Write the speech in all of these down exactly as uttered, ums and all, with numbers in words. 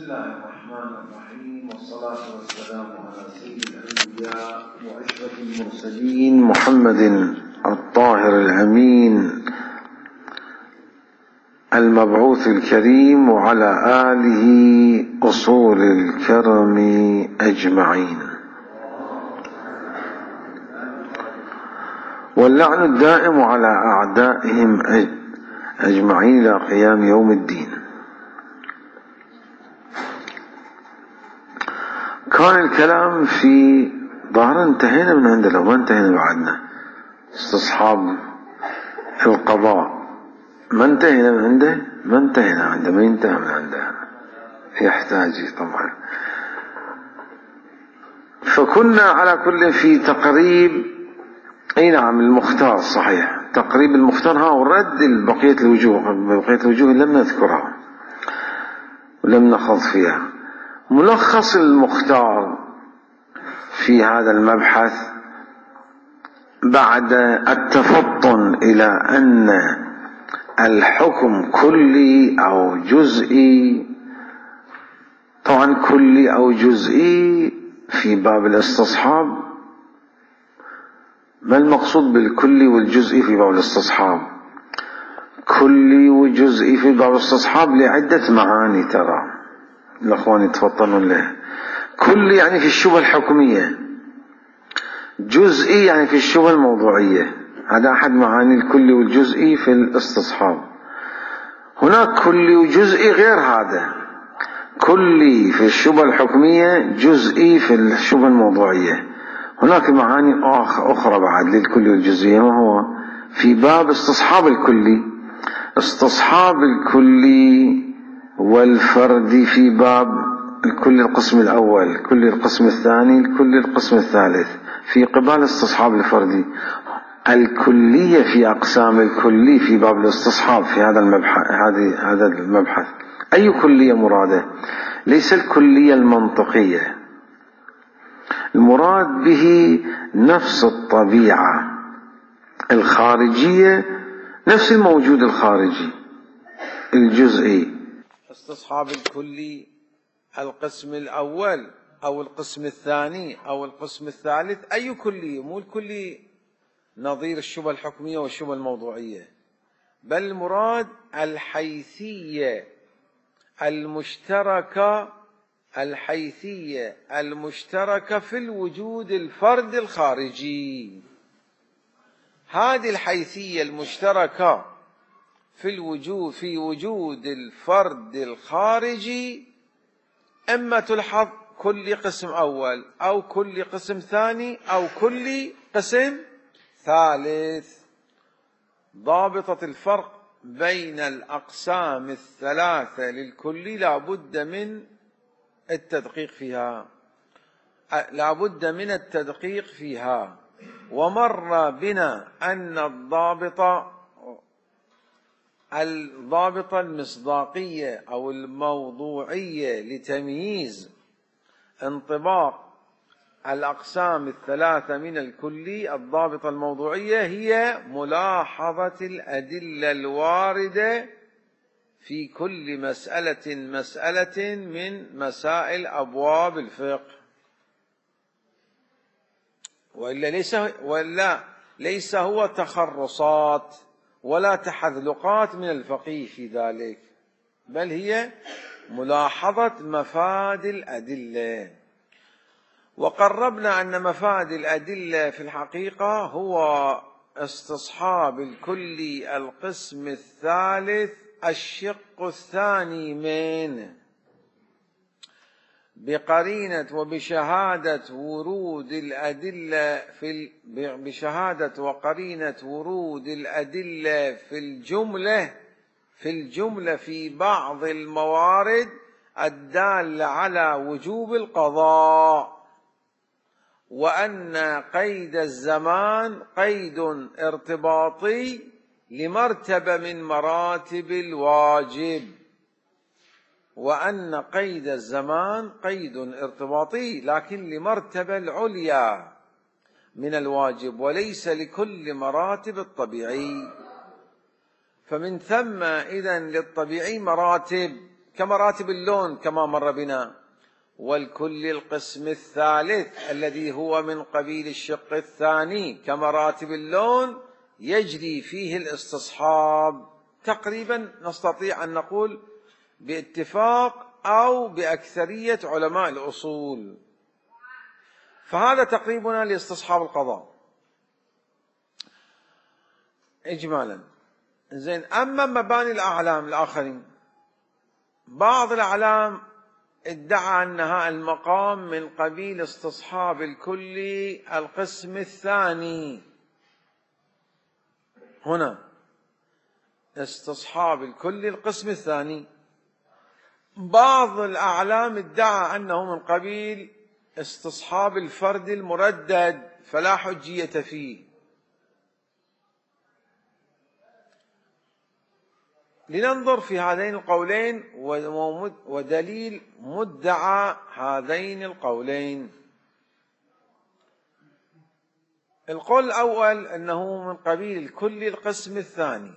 الله الرحمن الرحيم، والصلاة والسلام على سيد الأنبياء وأشرف المرسلين محمد الطاهر الأمين المبعوث الكريم، وعلى آله أصول الكرم أجمعين، واللعن الدائم على أعدائهم أجمعين إلى قيام يوم الدين. كان الكلام في ظهر انتهينا من عنده، لو ما انتهينا بعدنا استصحاب القضاء، ما انتهينا من عنده ما انتهينا عنده ما ينتهي من عنده، يحتاج طبعا. فكنا على كل في تقريب، اي نعم المختار صحيح، تقريب المختار ها، ورد بقية الوجوه، بقية الوجوه لم نذكرها ولم نخض فيها. ملخص المختار في هذا المبحث بعد التفطن إلى أن الحكم كلي أو جزئي، طبعا كلي أو جزئي في باب الاستصحاب. ما المقصود بالكلي والجزئي في باب الاستصحاب؟ كلي وجزئي في باب الاستصحاب لعدة معاني، ترى الأخوان يتفطنون له. كلي يعني في الشبهة الحكمية، جزئي يعني في الشبهة الموضوعية. هذا أحد معاني الكلي والجزئي في الاستصحاب. هناك كلي وجزئي غير هذا، كلي في الشبهة الحكمية، جزئي في الشبهة الموضوعية. هناك معاني أخرى بعد للكلي والجزئي. ما هو في باب استصحاب الكلي؟ استصحاب الكلي والفردي في باب الكل القسم الأول، الكل القسم الثاني، الكل القسم الثالث. في قبال استصحاب الفردي الكلية في أقسام الكلي في باب الاستصحاب في هذا المبحث. هذا المبحث أي كلية مراده؟ ليس الكلية المنطقية، المراد به نفس الطبيعة الخارجية، نفس الموجود الخارجي الجزئي. استصحاب الكلي القسم الأول أو القسم الثاني أو القسم الثالث، أي كلي؟ مو الكلي نظير الشبهة الحكمية والشبهة الموضوعية، بل المراد الحيثية المشتركة، الحيثية المشتركة في الوجود الفرد الخارجي. هذه الحيثية المشتركة في الوجود في وجود الفرد الخارجي إما تلحظ كل قسم أول أو كل قسم ثاني أو كل قسم ثالث. ضابطة الفرق بين الأقسام الثلاثة للكلي لا بد من التدقيق فيها، لا بد من التدقيق فيها. ومر بنا أن الضابطة الضابطة المصداقية أو الموضوعية لتمييز انطباق الأقسام الثلاثة من الكلي، الضابطة الموضوعية هي ملاحظة الأدلة الواردة في كل مسألة مسألة من مسائل أبواب الفقه، وإلا ليس وإلا ليس هو تخرصات ولا تحذلقات من الفقيه في ذلك، بل هي ملاحظة مفاد الأدلة. وقربنا أن مفاد الأدلة في الحقيقة هو استصحاب الكلي القسم الثالث الشق الثاني منه بقرينة وبشهادة ورود الأدلة في بشهادة وقرينة ورود الأدلة في الجملة في الجملة في بعض الموارد الدالة على وجوب القضاء، وأن قيد الزمان قيد ارتباطي لمرتبة من مراتب الواجب، وأن قيد الزمان قيد ارتباطي لكن لمرتبة العليا من الواجب وليس لكل مراتب الطبيعي. فمن ثم إذن للطبيعي مراتب كمراتب اللون كما مر بنا. والكل القسم الثالث الذي هو من قبيل الشق الثاني كمراتب اللون يجري فيه الاستصحاب. تقريبا نستطيع أن نقول باتفاق أو بأكثرية علماء الأصول. فهذا تقريبنا لاستصحاب القضاء إجمالا. زين، أما مباني الأعلام الآخرين، بعض الأعلام ادعى أنها المقام من قبيل استصحاب الكلي القسم الثاني. هنا استصحاب الكلي القسم الثاني، بعض الأعلام ادعى أنه من قبيل استصحاب الفرد المردد فلا حجية فيه. لننظر في هذين القولين ودليل مدعى هذين القولين. القول الأول أنه من قبيل كل القسم الثاني،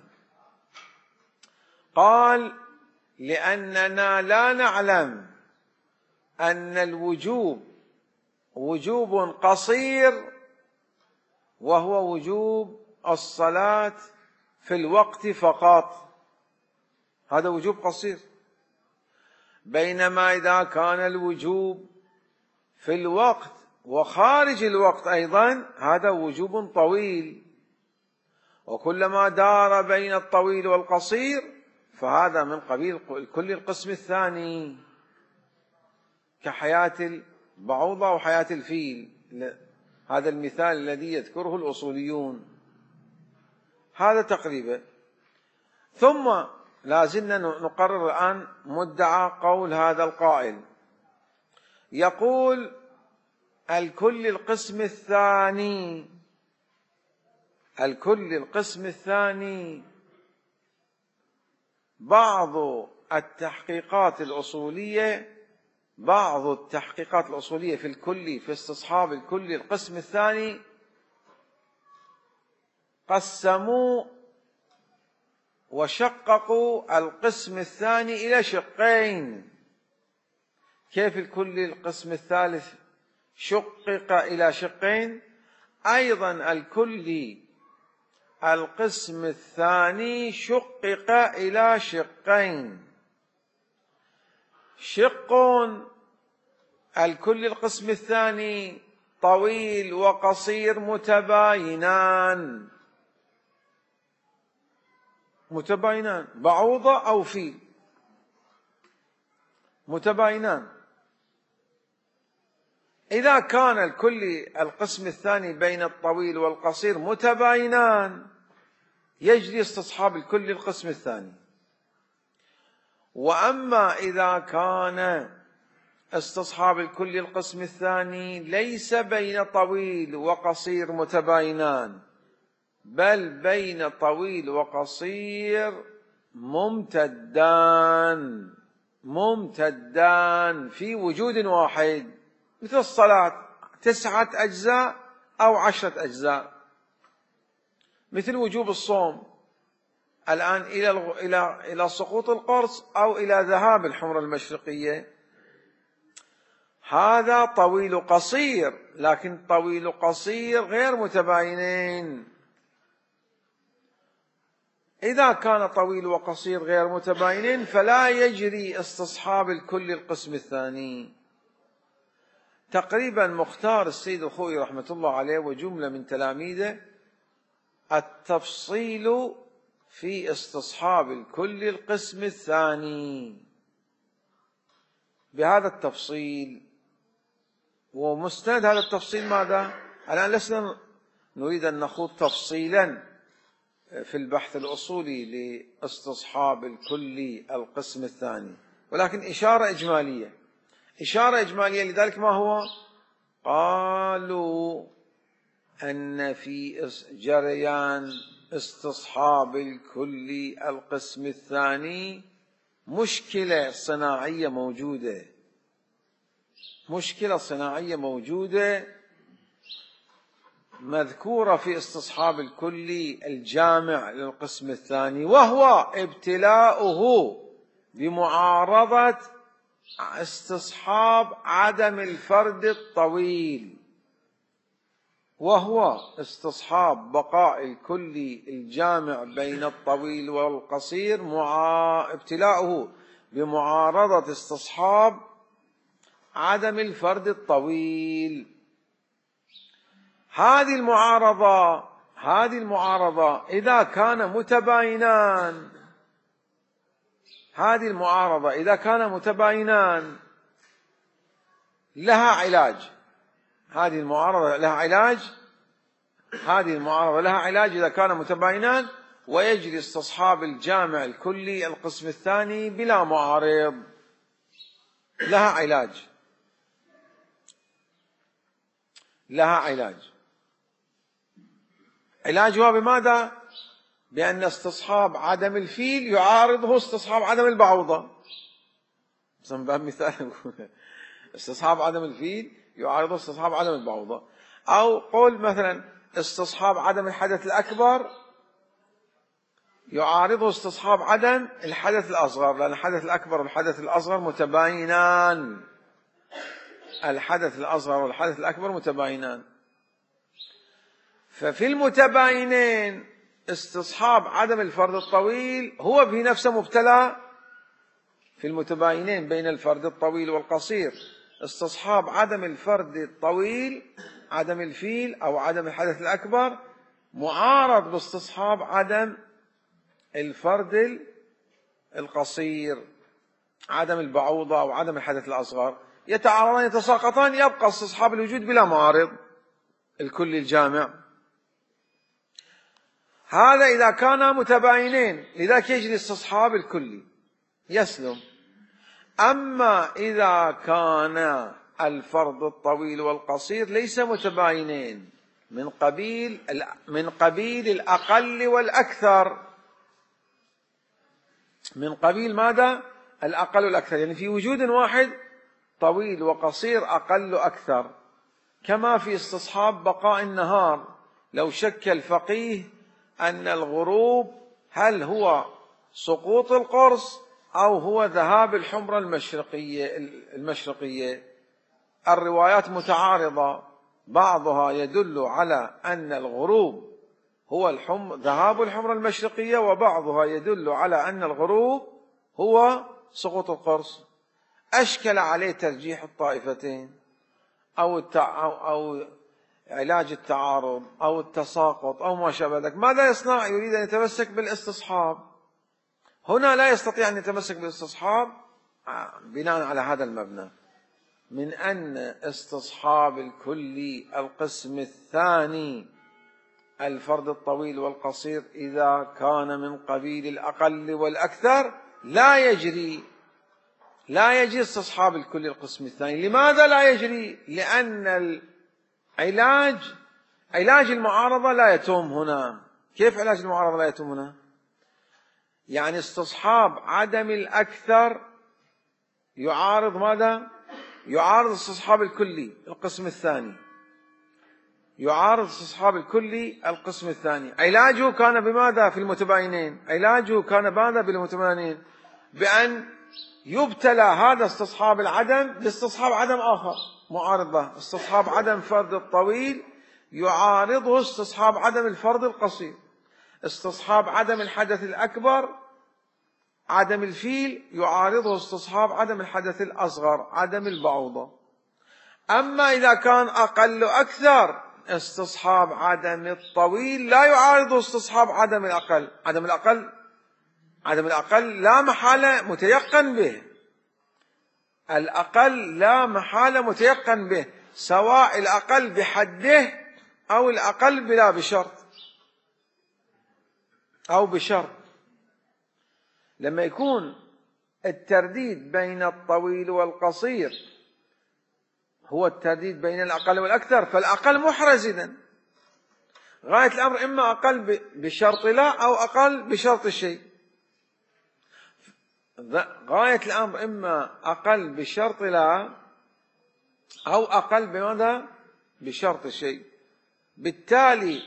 قال لأننا لا نعلم أن الوجوب وجوب قصير وهو وجوب الصلاة في الوقت فقط، هذا وجوب قصير، بينما إذا كان الوجوب في الوقت وخارج الوقت أيضا هذا وجوب طويل، وكلما دار بين الطويل والقصير فهذا من قبيل كل القسم الثاني، كحياة البعوضة وحياة الفيل، هذا المثال الذي يذكره الأصوليون. هذا تقريبا. ثم لازلنا نقرر الآن مدعى قول هذا القائل، يقول الكل القسم الثاني، الكل القسم الثاني بعض التحقيقات الأصولية، بعض التحقيقات الأصولية في الكل في استصحاب الكل القسم الثاني قسموا وشققوا القسم الثاني إلى شقين. كيف الكل القسم الثالث شقق إلى شقين؟ أيضا الكل القسم الثاني شقق إلى شقين. شق الكل القسم الثاني طويل وقصير متباينان، متباينان بعوضة أو فيل متباينان. إذا كان الكل القسم الثاني بين الطويل والقصير متباينان يجري استصحاب الكل القسم الثاني. وأما إذا كان استصحاب الكل القسم الثاني ليس بين طويل وقصير متباينان، بل بين طويل وقصير ممتدان ممتدان في وجود واحد، مثل الصلاة تسعة أجزاء أو عشرة أجزاء، مثل وجوب الصوم الآن إلى إلى إلى سقوط القرص أو إلى ذهاب الحمرة المشرقية. هذا طويل قصير، لكن طويل قصير غير متباينين. إذا كان طويل وقصير غير متباينين فلا يجري استصحاب الكل القسم الثاني. تقريبا مختار السيد الخوئي رحمة الله عليه وجملة من تلاميذه التفصيل في استصحاب الكل القسم الثاني بهذا التفصيل. ومستند هذا التفصيل ماذا؟ الآن لسنا نريد أن نخوض تفصيلا في البحث الأصولي لاستصحاب الكل القسم الثاني، ولكن إشارة إجمالية إشارة إجمالية لذلك ما هو؟ قالوا أن في جريان استصحاب الكل القسم الثاني مشكلة صناعية موجودة، مشكلة صناعية موجودة مذكورة في استصحاب الكل الجامع للقسم الثاني، وهو ابتلاؤه بمعارضة استصحاب عدم الفرد الطويل، وهو استصحاب بقاء الكلي الجامع بين الطويل والقصير مع ابتلاؤه بمعارضة استصحاب عدم الفرد الطويل. هذه المعارضة هذه المعارضة إذا كان متباينان هذه المعارضة إذا كان متباينان لها علاج. هذه المعارضة لها علاج هذه المعارضة لها علاج إذا كان متباينان، ويجري استصحاب الجامع الكلي القسم الثاني بلا معارض. لها علاج لها علاج علاجها بماذا؟ بأن استصحاب عدم الفيل يعارضه استصحاب عدم البعوضة. مثال استصحاب عدم الفيل يعارضه استصحاب عدم البعوضة. أو قول مثلا استصحاب عدم الحدث الأكبر يعارضه استصحاب عدم الحدث الأصغر، لأن الحدث الأكبر والحدث الأصغر متباينان. الحدث الأصغر والحدث الأكبر متباينان. ففي المتباينين استصحاب عدم الفرد الطويل هو به نفسه مبتلى. في المتباينين بين الفرد الطويل والقصير استصحاب عدم الفرد الطويل عدم الفيل أو عدم الحدث الأكبر معارض باستصحاب عدم الفرد القصير عدم البعوضة أو عدم الحدث الأصغر، يتعارضان يتساقطان، يبقى استصحاب الوجود بلا معارض الكل الجامع. هذا إذا كانا متباينين، لذلك يجري استصحاب الكلي يسلم. أما إذا كان الفرد الطويل والقصير ليس متباينين، من قبيل من قبيل الأقل والأكثر. من قبيل ماذا؟ الأقل والأكثر، يعني في وجود واحد طويل وقصير أقل وأكثر، كما في استصحاب بقاء النهار. لو شك الفقيه أن الغروب هل هو سقوط القرص أو هو ذهاب الحمرة المشرقية المشرقية الروايات متعارضة، بعضها يدل على أن الغروب هو الحم... ذهاب الحمرة المشرقية، وبعضها يدل على أن الغروب هو سقوط القرص. أشكل عليه ترجيح الطائفتين أو, التع... أو... أو علاج التعارض أو التساقط أو ما شابه ذلك. ماذا يصنع؟ يريد أن يتمسك بالاستصحاب. هنا لا يستطيع أن يتمسك بالاستصحاب بناء على هذا المبنى، من أن استصحاب الكلي القسم الثاني الفرد الطويل والقصير إذا كان من قبيل الأقل والأكثر لا يجري لا يجري استصحاب الكلي القسم الثاني. لماذا لا يجري؟ لأن العلاج علاج المعارضة لا يتم هنا. كيف علاج المعارضة لا يتم هنا؟ يعني استصحاب عدم الأكثر يعارض ماذا؟ يعارض استصحاب الكلي القسم الثاني يعارض استصحاب الكلي القسم الثاني. علاجه كان بماذا في المتباينين؟ علاجه كان ماذا بالمتباينين؟ بأن يبتلى هذا استصحاب العدم باستصحاب عدم آخر معارض له. استصحاب عدم فرد الطويل يعارضه استصحاب عدم الفرد القصير. استصحاب عدم الحدث الأكبر عدم الفيل يعارضه استصحاب عدم الحدث الأصغر عدم البعوضة. أما إذا كان أقل أكثر استصحاب عدم الطويل لا يعارضه استصحاب عدم الأقل. عدم الأقل عدم الأقل لا محالة متيقن به. الأقل لا محالة متيقن به، سواء الأقل بحده أو الأقل بلا بشرط أو بشرط. لما يكون الترديد بين الطويل والقصير هو الترديد بين الأقل والأكثر، فالأقل محرز إذن. غاية الأمر إما أقل بشرط لا أو أقل بشرط الشيء. غاية الأمر إما أقل بشرط لا أو أقل بماذا؟ بشرط الشيء. بالتالي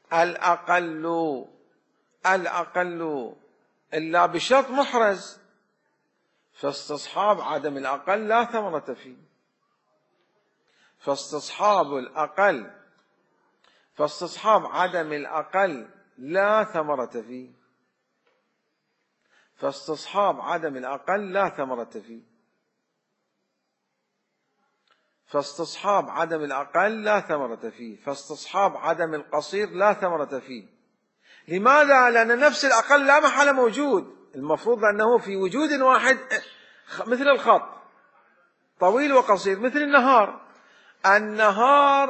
الأقل الأقل إلا بشرط محرز، فاستصحاب عدم الأقل لا ثمرة فيه. فاستصحاب الأقل فاستصحاب عدم الأقل لا ثمرة فيه. فاستصحاب عدم الأقل لا ثمرة فيه. فاستصحاب عدم الأقل لا ثمرة فيه. فاستصحاب عدم القصير لا ثمرة فيه. لماذا؟ لأن نفس الأقل لا محالة موجود. المفروض أنه في وجود واحد مثل الخط طويل وقصير، مثل النهار. النهار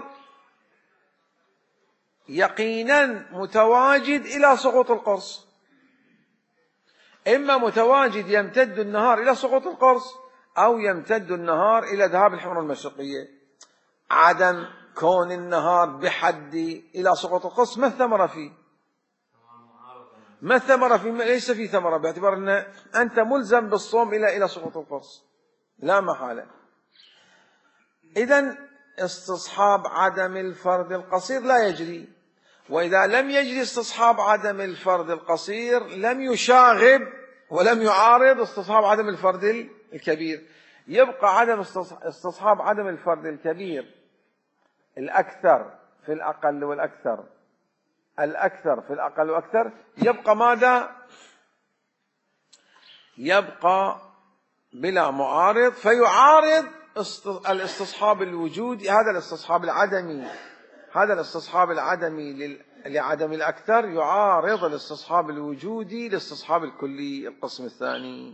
يقينا متواجد إلى سقوط القرص، إما متواجد يمتد النهار إلى سقوط القرص، أو يمتد النهار إلى ذهاب الحمرة المشرقية. عدم كون النهار بحد إلى سقوط القرص ما الثمرة فيه؟ ما الثمرة فيه؟ ليس في ثمرة، باعتبار أن أنت ملزم بالصوم إلى إلى سقوط القرص لا محالة. إذن استصحاب عدم الفرد القصير لا يجري، وإذا لم يجري استصحاب عدم الفرد القصير لم يشاغب ولم يعارض استصحاب عدم الفرد الكبير. يبقى عدم استصحاب عدم الفرد الكبير الأكثر في الأقل والأكثر، الأكثر في الأقل والأكثر، يبقى ماذا؟ يبقى بلا معارض، فيعارض الاستصحاب الوجودي. هذا الاستصحاب العدمي هذا الاستصحاب العدمي لعدم الأكثر يعارض الاستصحاب الوجودي للاستصحاب الكلي القسم الثاني.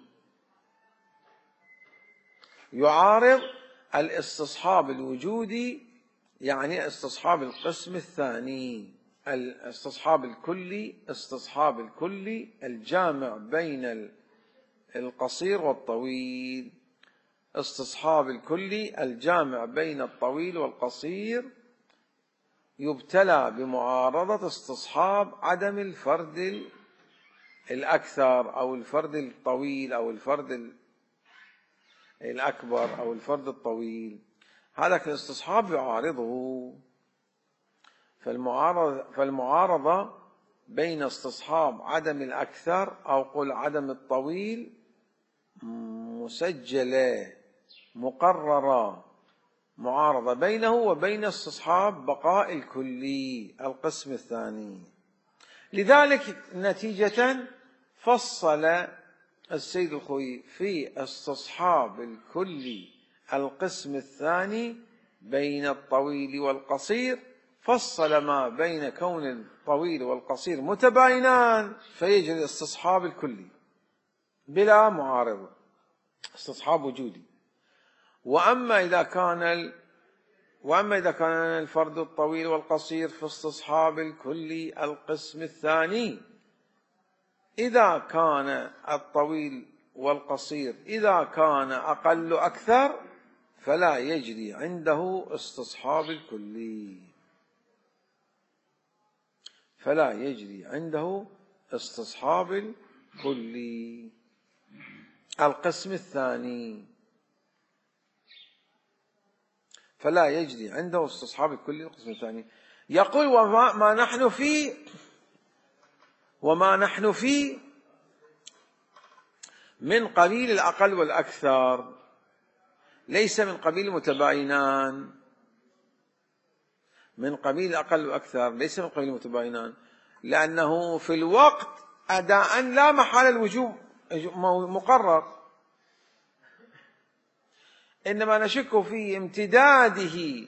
يعارض الاستصحاب الوجودي يعني استصحاب القسم الثاني. الاستصحاب الكلي استصحاب الكلي الجامع بين القصير والطويل. استصحاب الكلي الجامع بين الطويل والقصير يبتلى بمعارضة استصحاب عدم الفرد الأكثر أو الفرد الطويل أو الفرد الأكبر أو الفرد الطويل. هذا الاستصحاب يعارضه. فالمعارضة, فالمعارضة بين استصحاب عدم الأكثر أو قل عدم الطويل مسجلة مقررة، معارضة بينه وبين استصحاب بقاء الكلي القسم الثاني. لذلك نتيجة فصل السيد الخوئي في استصحاب الكلي القسم الثاني بين الطويل والقصير، فصل ما بين كون الطويل والقصير متباينان فيجري استصحاب الكلي بلا معارضة، استصحاب وجودي. وأما إذا كان ال... وأما إذا كان الفرد الطويل والقصير في استصحاب الكلي القسم الثاني، إذا كان الطويل والقصير إذا كان أقل أكثر فلا يجري عنده استصحاب الكلي، فلا يجري عنده استصحاب الكلي القسم الثاني، فلا يجري عنده استصحاب الكلي القسم الثاني. يقول وما ما نحن فيه وما نحن فيه من قبيل الأقل والأكثر، ليس من قبيل المتباينان. من قبيل الأقل والأكثر ليس من قبيل المتباينان، لأنه في الوقت أداء لا محال الوجوب مقرر، إنما نشك في امتداده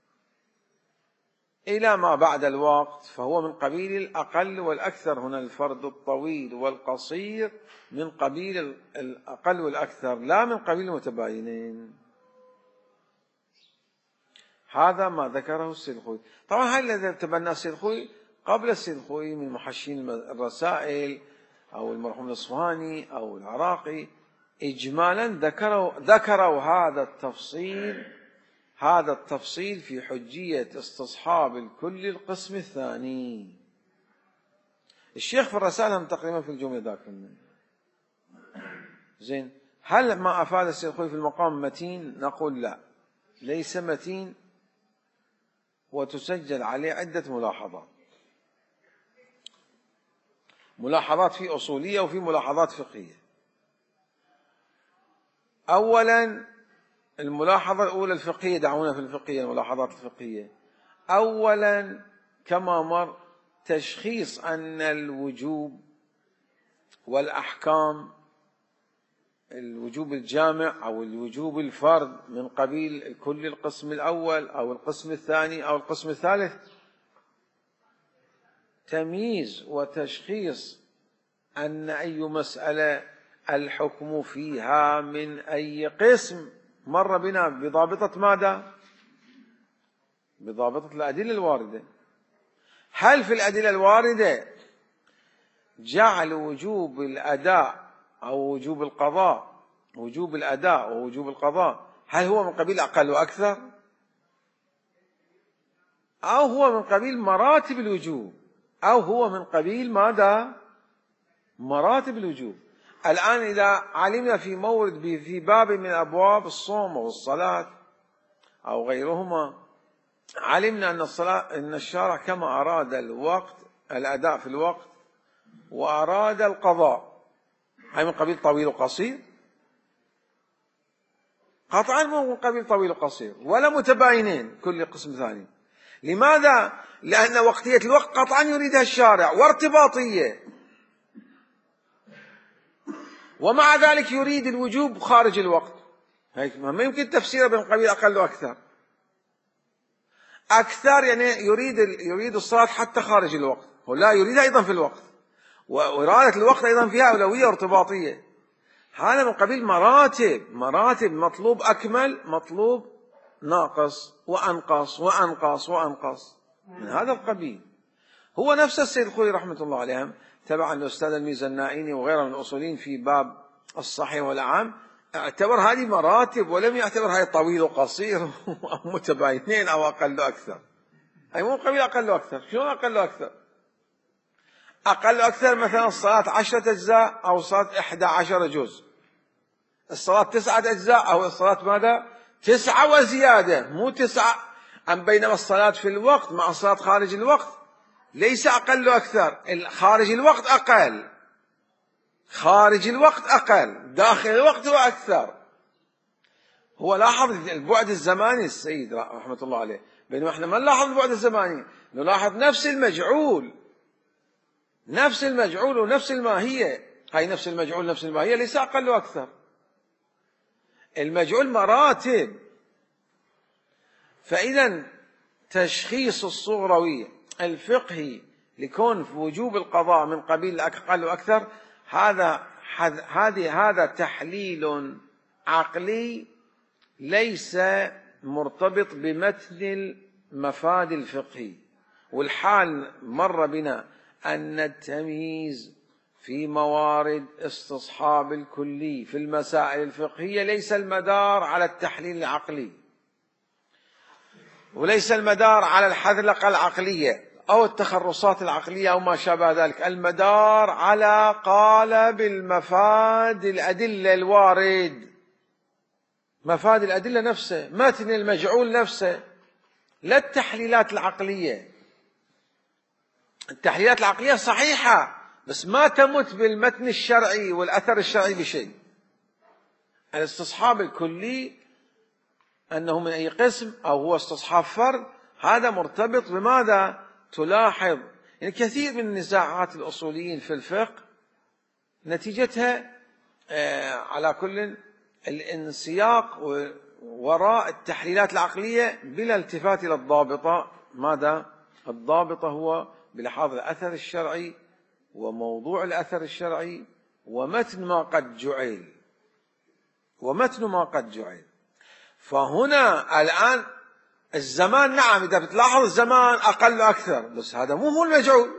إلى ما بعد الوقت، فهو من قبيل الأقل والأكثر. هنا الفرد الطويل والقصير من قبيل الأقل والأكثر لا من قبيل المتباينين. هذا ما ذكره السيد الخوئي. طبعا هذا الذي تبنى السيد الخوئي قبل السيد الخوئي من محشين الرسائل أو المرحوم الأصفهاني أو العراقي إجمالا ذكروا ذكروا هذا التفصيل هذا التفصيل في حجية استصحاب الكل القسم الثاني. الشيخ في الرسالة هم تقريبا في الجملة ذاك زين. هل ما أفاد السيد الخوئي في المقام متين؟ نقول لا، ليس متين، وتسجل عليه عدة ملاحظات ملاحظات في أصولية وفي ملاحظات فقهية. أولا الملاحظة الأولى الفقهية، دعونا في الفقهية الملاحظات الفقهية. أولا كما مر تشخيص أن الوجوب والأحكام، الوجوب الجامع أو الوجوب الفرد من قبيل كل القسم الأول أو القسم الثاني أو القسم الثالث، تمييز وتشخيص أن أي مسألة الحكم فيها من أي قسم مر بنا بضابطة ماذا؟ بضابطة الأدلة الواردة. هل في الأدلة الواردة جعل وجوب الأداء أو وجوب القضاء، وجوب الأداء ووجوب القضاء، هل هو من قبيل أقل وأكثر، أو هو من قبيل مراتب الوجوب، أو هو من قبيل ماذا؟ مراتب الوجوب. الآن إذا علمنا في مورد في باب من أبواب الصوم والصلاة أو غيرهما، علمنا أن الصلاة أن الشارع كما أراد الوقت الأداء في الوقت وأراد القضاء، هي من قبيل طويل وقصير؟ قطعا مو من قبيل طويل وقصير ولا متباينين كل قسم ثاني. لماذا؟ لأن وقتية الوقت قطعا يريدها الشارع وارتباطية، ومع ذلك يريد الوجوب خارج الوقت. ما يمكن تفسيره من قبيل أقل وأكثر. أكثر يعني يريد يريد الصلاة حتى خارج الوقت، ولا يريدها أيضا في الوقت، وإرادة الوقت أيضا فيها أولوية ارتباطية. هذا من قبيل مراتب مراتب مطلوب أكمل، مطلوب ناقص وأنقص وأنقص وأنقص، من هذا القبيل. هو نفس السيد الخوئي رحمة الله عليهم تبع الأستاذ الميزانائيني وغيره من الأصوليين في باب الصحيح والعام اعتبر هذه مراتب، ولم يعتبر هذه طويل وقصير أو متباينين أو أقل وأكثر. أي مو قبيل أقل وأكثر. شلون أقل وأكثر؟ أقل وأكثر مثلا الصلاة عشرة أجزاء أو الصلاة إحدى عشر جزء، الصلاة تسعة أجزاء أو الصلاة ماذا؟ تسعة وزيادة، مو تسعة. أم بينما الصلاة في الوقت مع الصلاة خارج الوقت ليس أقل وأكثر، خارج الوقت أقل، خارج الوقت أقل، داخل الوقت هو أكثر. هو لاحظ البعد الزماني السيد رحمة الله عليه، بينما احنا ما نلاحظ البعد الزماني، نلاحظ نفس المجعول، نفس المجعول ونفس الماهية. هاي نفس المجعول نفس الماهية ليس أقل وأكثر. المجعول مراتب. فإذا تشخيص الصغروي الفقهي لكون في وجوب القضاء من قبيل أقل وأكثر، هذا هذه هذا تحليل عقلي ليس مرتبط بمتن المفاد الفقهي. والحال مر بنا أن التمييز في موارد استصحاب الكلي في المسائل الفقهية ليس المدار على التحليل العقلي، وليس المدار على الحذلقة العقلية أو التخرصات العقلية أو ما شابه ذلك. المدار على قالب المفاد الأدلة الوارد، مفاد الأدلة نفسه، متن المجعول نفسه، لا التحليلات العقلية. التحليلات العقلية صحيحة بس ما تمت بالمتن الشرعي والأثر الشرعي بشيء. الاستصحاب الكلي أنه من أي قسم أو هو استصحاب فرد، هذا مرتبط بماذا؟ تلاحظ يعني كثير من النزاعات الأصوليين في الفقه نتيجتها آه على كل الانسياق وراء التحليلات العقلية بلا التفات إلى الضابطة. ماذا؟ الضابطة هو بلحاظ الأثر الشرعي وموضوع الأثر الشرعي ومتن ما قد جعل ومتن ما قد جعل. فهنا الآن الزمان، نعم إذا بتلاحظ الزمان أقل وأكثر، بس هذا مو هو المجعول.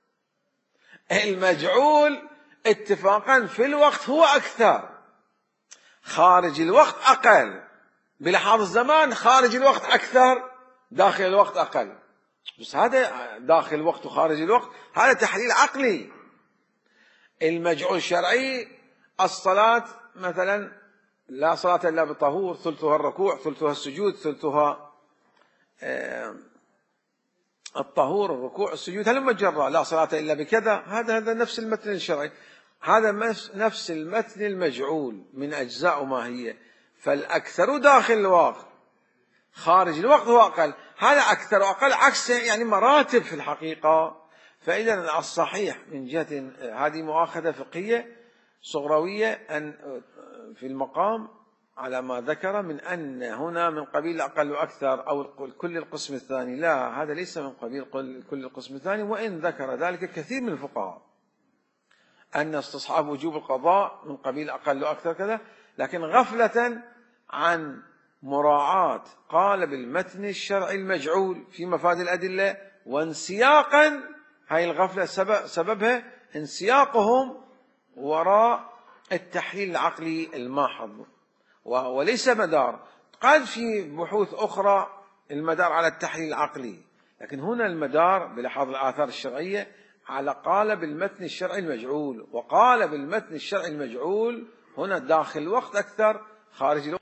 المجعول اتفاقا في الوقت هو أكثر، خارج الوقت أقل. بلحاظ الزمان خارج الوقت أكثر، داخل الوقت أقل. بس هذا داخل الوقت وخارج الوقت هذا تحليل عقلي. المجعول الشرعي الصلاة مثلا لا صلاة إلا بطهور، ثلثها الركوع، ثلثها السجود، ثلثها الطهور، الركوع، السجود، هل مجرى لا صلاة إلا بكذا. هذا هذا نفس المتن الشرعي. هذا نفس المتن المجعول من أجزاء ما هي، فالأكثر داخل الوقت، خارج الوقت هو أقل. هذا أكثر وأقل عكس يعني مراتب في الحقيقة. فإذا الصحيح من جهة هذه مؤاخذة فقهية صغروية أن في المقام على ما ذكر من أن هنا من قبيل أقل وأكثر أو كل القسم الثاني، لا، هذا ليس من قبيل كل القسم الثاني، وإن ذكر ذلك كثير من الفقهاء أن استصحاب وجوب القضاء من قبيل أقل وأكثر كذا، لكن غفلة عن مراعاة قالب المتن الشرعي المجعول في مفاد الأدلة، وانسياقا هاي الغفلة سبب سببها انسياقهم وراء التحليل العقلي الماحظ، وليس مدار. قد في بحوث أخرى المدار على التحليل العقلي، لكن هنا المدار بلحاظ الآثار الشرعية على قالب المتن الشرعي المجعول، وقالب المتن الشرعي المجعول هنا داخل الوقت أكثر، خارج الوقت